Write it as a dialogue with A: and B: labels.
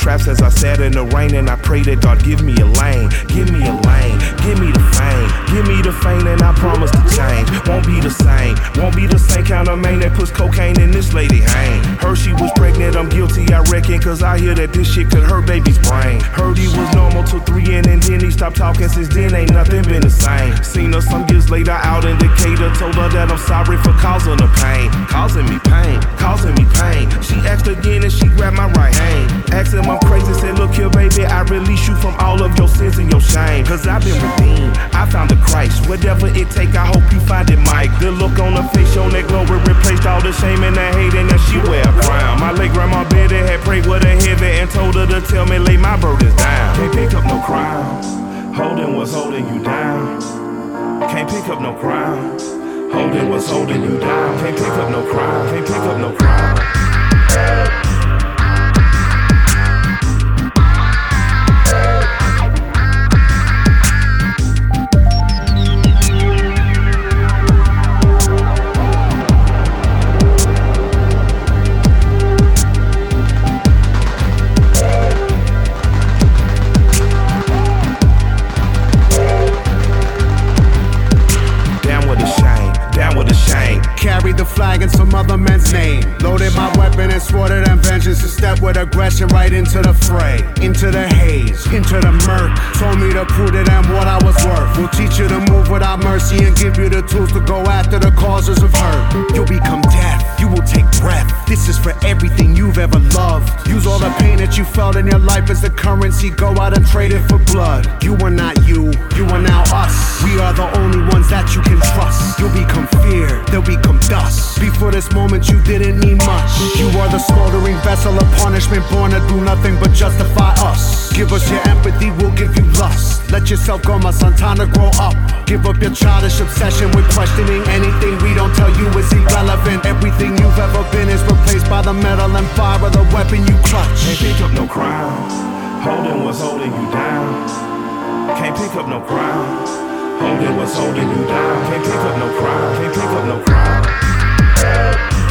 A: traps as I sat in the rain, and I pray that God give me a lane. Give me a lane, give me the fame. Give me the fame and I promise to change. Won't be the same, won't be the same kind of man that puts cocaine in this lady hang. Heard she was pregnant, I'm guilty I reckon, cause I hear that this shit could hurt baby's brain. Heard he was normal till 3 and then he stopped talking. Since then ain't nothing been the same. Seen her some years later out in Decatur, told her that I'm sorry for causing her pain. Causing me pain, causing me pain. She asked again and she grabbed my right hand. Asked him I'm crazy, said look here baby, I release you from all of your sins and your shame. Cause I've been redeemed, I found the Christ. Whatever it take, I hope you find it, Mike. The look on her face, on that glory replaced all the shame and the hate, and that she wear a crown. My late grandma Betty had prayed with her heavy and told her to tell me lay my burdens down. Can't pick up no crowns, holding what's holding you down. Can't pick up no crown, holding what's holding you down. Can't pick up no crown, can't pick up no crown.
B: Carried the flag in some other man's name. Loaded my weapon and swore to them vengeance to step with aggression right into the fray. Into the haze, into the murk. Told me to prove to them what I was worth. We'll teach you to move without mercy and give you the tools to go after the causes of hurt. You'll become death, you will take breath. This is for everything you've ever loved. Use all the pain that you felt in your life as the currency. Go out and trade it for blood. You are not you are now us. We are the only ones that you can trust. You'll become fear, they'll become dust. Before this moment you didn't need much. You are the smoldering vessel of punishment, born to do nothing but justify us. Give us your empathy, we'll give you lust. Let yourself go, my son, time to grow up. Give up your childish obsession with questioning. Anything we don't tell you is irrelevant. Everything you've ever been is replaced by the metal and fire of the weapon you clutch.
A: Can't pick up no crown, holding what's holding you down. Can't pick up no crown, holding what's holding you down. Can't pick up no crown, can't pick up no crown.